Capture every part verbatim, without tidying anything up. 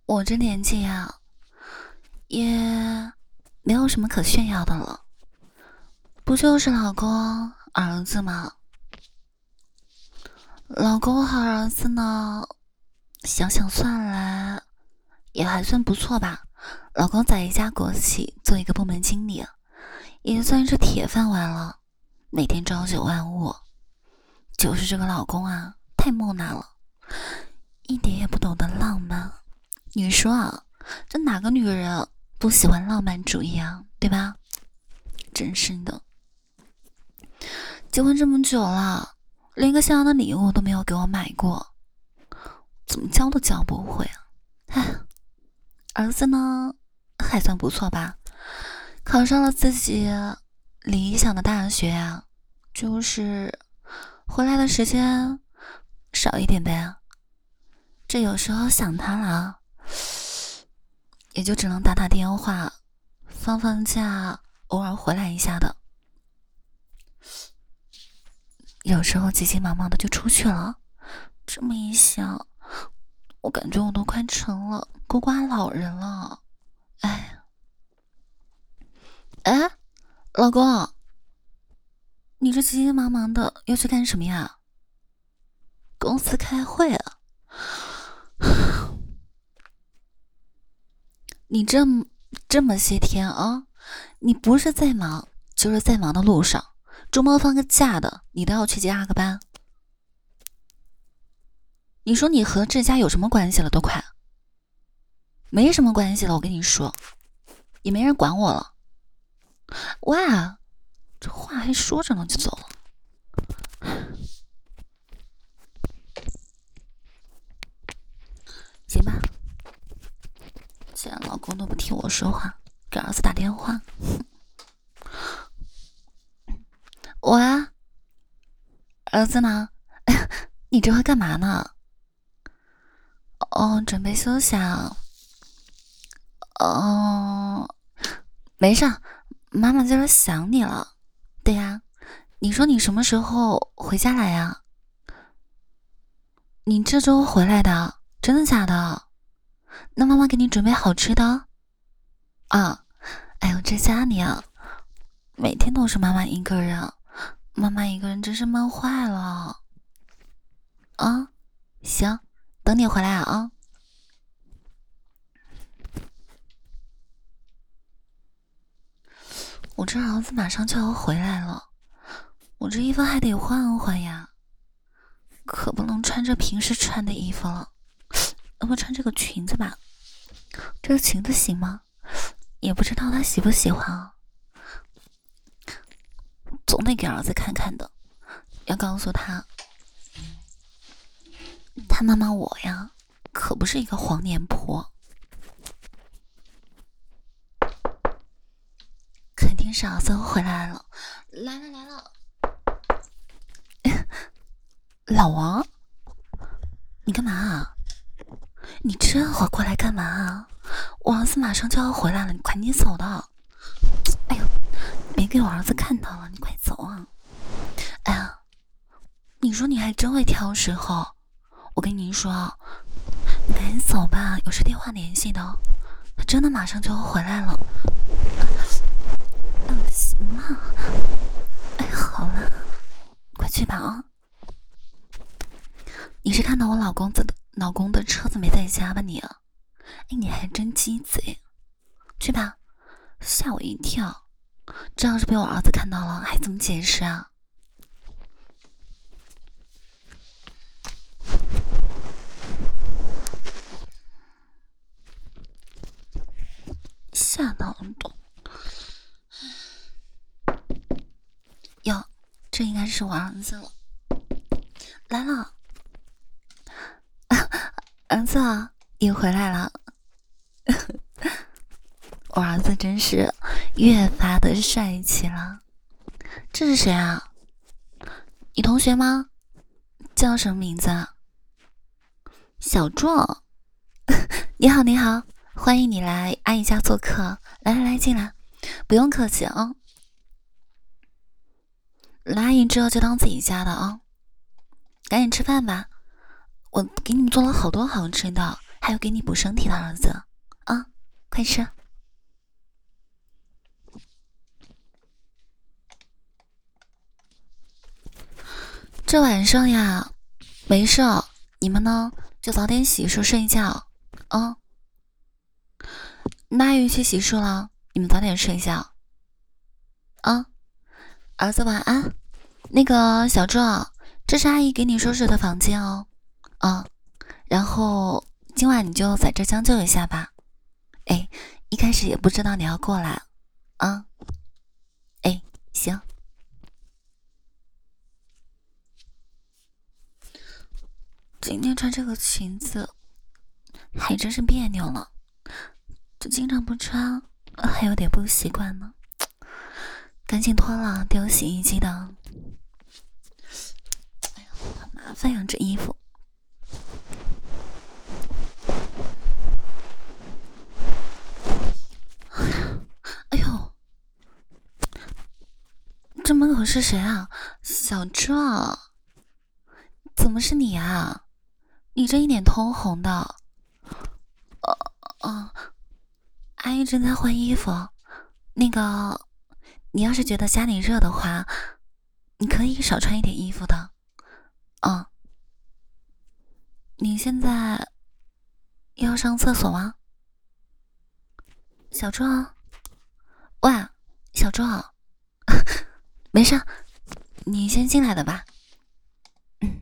我这年纪呀，也没有什么可炫耀的了，不就是老公、儿子吗？老公和儿子呢，想想算来也还算不错吧。老公在一家国企做一个部门经理，也算是铁饭碗了，每天朝九晚五。就是这个老公啊，太木讷了，一点也不懂得浪漫。你说啊，这哪个女人不喜欢浪漫主义啊，对吧？真是的，结婚这么久了，连个像样的礼物都没有给我买过，怎么教都教不会啊！唉，儿子呢，还算不错吧，考上了自己理想的大学啊，就是回来的时间少一点呗。这有时候想他了，也就只能打打电话，放放假，偶尔回来一下的。有时候急急忙忙的就出去了。这么一想，我感觉我都快成了孤寡老人了。哎，哎，老公，你这急急忙忙的要去干什么呀？公司开会啊？你这么这么些天啊，你不是在忙，就是在忙的路上。周末放个假的，你都要去加个班。你说你和这家有什么关系了？都快没什么关系了，我跟你说，也没人管我了。哇，这话还说着呢就走了。行吧，既然老公都不替我说话，给儿子打电话。我啊，儿子呢？你这会干嘛呢？哦，准备休息啊。哦，没事，妈妈就是想你了。对呀，你说你什么时候回家来呀？你这周回来的？真的假的？那妈妈给你准备好吃的啊。哎呦，这家里啊，每天都是妈妈一个人，妈妈一个人真是闷坏了啊。行，等你回来啊。我这儿子马上就要回来了，我这衣服还得换换呀，可不能穿着平时穿的衣服了。要不穿这个裙子吧？这个裙子行吗？也不知道他喜不喜欢啊。总得给儿子看看的，要告诉他，他妈妈我呀，可不是一个黄脸婆。肯定是儿子回来了，来了来了。老王，你干嘛啊？你这会过来干嘛啊？我儿子马上就要回来了，你快点走的。哎呦，别给我儿子看到了，你快走啊！哎呀，你说你还真会挑时候。我跟您说，你赶紧走吧，有事电话联系的。他真的马上就要回来了。嗯，行了。哎，好了，快去吧啊！你是看到我老公的老公的车子没在家吧你？哎，你还真鸡贼。去吧，吓我一跳。这要是被我儿子看到了，还怎么解释啊？吓到了都。哟，这应该是我儿子了。来了，儿子也回来了。我儿子真是越发的帅气了。这是谁啊？你同学吗？叫什么名字啊？小壮。你好你好，欢迎你来阿姨家做客。来来来，进来，不用客气啊。来阿姨之后就当自己家的啊。赶紧吃饭吧，我给你们做了好多好吃的， 还有给你补身体的儿子啊，快吃。这晚上呀，没事，你们呢就早点洗漱睡觉啊。那玉去洗漱了，你们早点睡觉啊。儿子晚安。那个小壮，这是阿姨给你收拾的房间哦。啊，然后今晚你就在这将就一下吧。哎，一开始也不知道你要过来啊。哎，行。今天穿这个裙子还真是别扭了，这经常不穿还有点不习惯呢。赶紧脱了丢洗衣机的。哎呀，好麻烦呀，这衣服。哎呦，这门口是谁啊？小壮，怎么是你啊？你这一脸通红的。呃呃，阿姨正在换衣服。那个，你要是觉得家里热的话，你可以少穿一点衣服的。嗯，你现在要上厕所吗？小壮，喂，小壮，没事，你先进来的吧。嗯，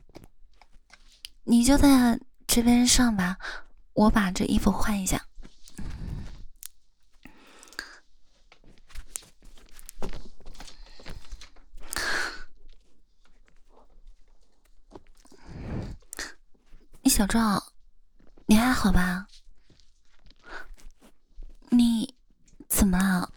你就在这边上吧，我把这衣服换一下。小壮，你还好吧？你怎么了？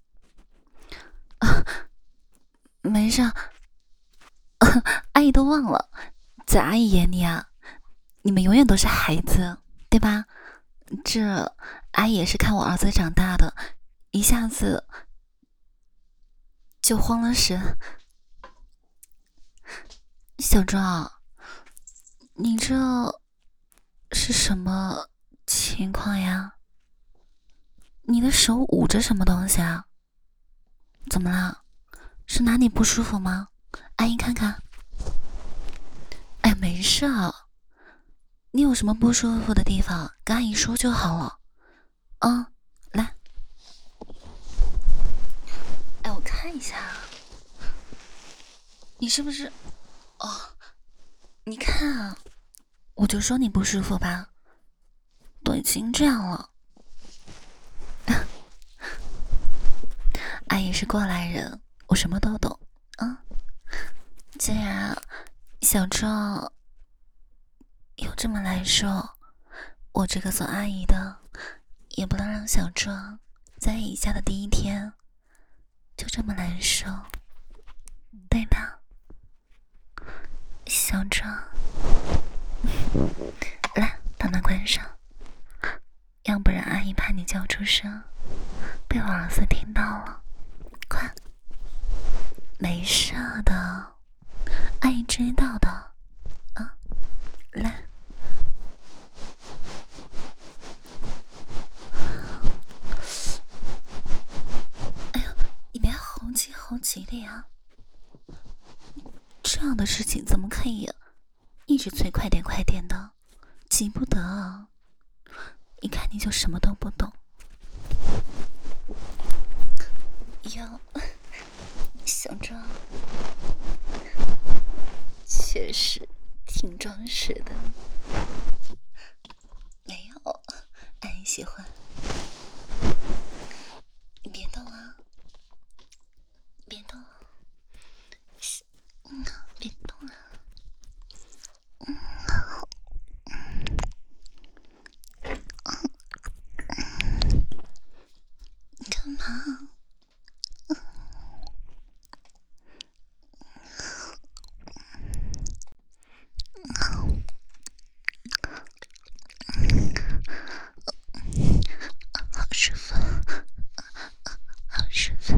啊，没事，阿姨都忘了，在阿姨眼里啊，你们永远都是孩子，对吧？这阿姨也是看我儿子长大的，一下子就慌了神。小壮，你这是什么情况呀？你的手捂着什么东西啊？怎么了？是哪里不舒服吗？阿姨看看。哎，没事啊，你有什么不舒服的地方跟阿姨说就好了。啊，来，哎，我看一下，你是不是？哦，你看啊，我就说你不舒服吧，都已经这样了。阿姨是过来人，我什么都懂啊。既然小壮有这么来说，我这个做阿姨的也不能让小壮在以下的第一天就这么难受，对吧？小壮，来，把门关上，要不然阿姨怕你叫出声，被我儿子听到了。快，没事的，阿姨知道的啊。来，哎呀，你别好急好急的呀！这样的事情怎么可以一直催快点快点的？急不得啊！一看你就什么都不懂。哟，小壮，确实挺装饰的。没有，阿姨喜欢。你别动啊，别动，嗯，别动啊。嗯，干嘛？好舒服，好舒服。